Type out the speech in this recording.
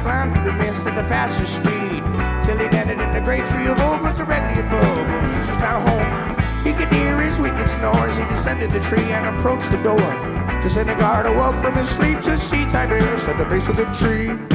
climbed through the mist at the fastest speed, till he landed in the great tree of old was directly above. Moses was now home. He could hear his wicked snores. He descended the tree and approached the door. Just then the guard awoke from his sleep to see Tiberius at the base of the tree.